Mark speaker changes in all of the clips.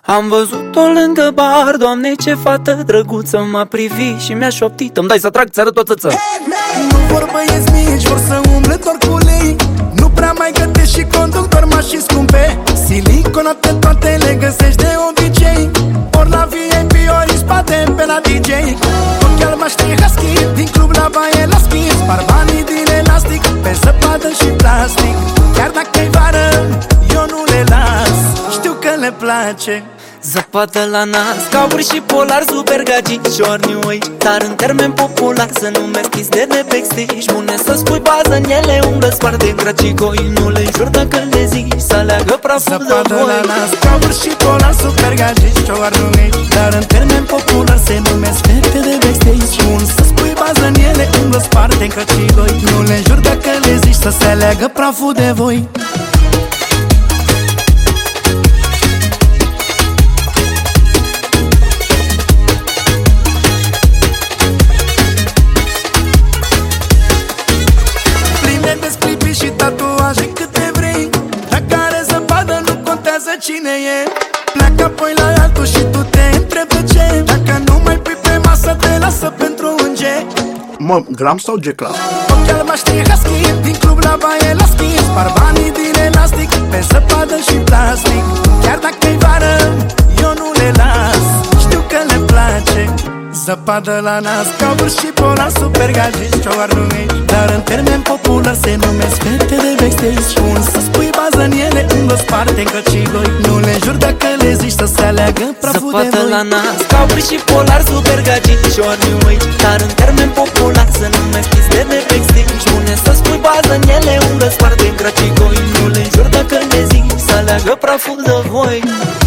Speaker 1: Am văzut-o lângă bar, Doamne, ce fată drăguță. M-a privit și mi-a șoptit: îmi dai să trag, ți-arăt o țăță.
Speaker 2: Nu vor băieți mici, vor să umble doar cu lei. Nu prea mai gătesc și conduc doar mașini scumpe. Siliconate toate le găsești de obicei. Ori la VIP, ori în spate pe la DJ. Ochi albaștri husky, din club la baie la schimb. Spar banii din elastic, pe zăpadă și plastic. Chiar dacă-i vară, eu nu le las, știu că le place.
Speaker 1: Zăpadă la nas, cauri și polar, super gagici, new way. Dar în termen popular să nu merg chis de backstage. Bune să spui bază în ele, umblă spart de gracigoi. Nu le jur dacă le zici să aleagă praful de voi.
Speaker 2: Zăpadă la nas, cauri și polar, super gagici, new way. Dar în termen popular se numesc fete de backstage. Bun să spui bază în ele, umblă spart de gracigoi. Nu le jur dacă le zici să se aleagă praful de voi. Și tatuaje câte vrei. Dacă are zăpadă nu contează cine e. Pleacă apoi la altul și tu te întrebi de ce. Dacă nu mai pui pe masă te lasă pentru un G.
Speaker 3: Mă, gram sau G-Class?
Speaker 2: Ochi albaștri husky, din club la baie la schimb. Spar banii din elastic, pe zăpadă și plastic. Chiar dacă-i vară, eu nu le las, știu că le place. Zăpadă la nas, cauri și polar, super gagici, cioar numei. Dar în termen popular se numesc fete de backstage. Bun să spui bază în ele, umblă sparte în căcigoi. Nu le jur dacă le zici să se aleagă praful de voi.
Speaker 1: Zăpadă la nas, cauri și polar, super gagici, cioar numei. Dar în termen popular se numesc chis de backstage. Bune să spui bază în ele, umblă sparte în căcigoi. Nu le jur dacă le zici să aleagă praful de voi.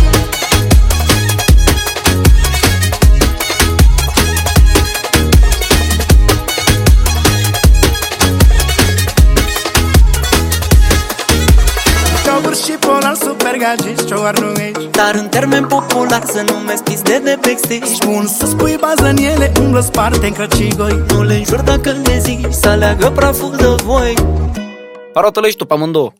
Speaker 2: Și polar, super gagici, cioar numei.
Speaker 1: Dar în termen popular se numesc chis de backstage.
Speaker 2: Bun să spui bază în ele, umblă sparte în căcigoi.
Speaker 1: Nu le jur dacă le zici să aleagă praful de voi. Arată-le și tu pe amândouă.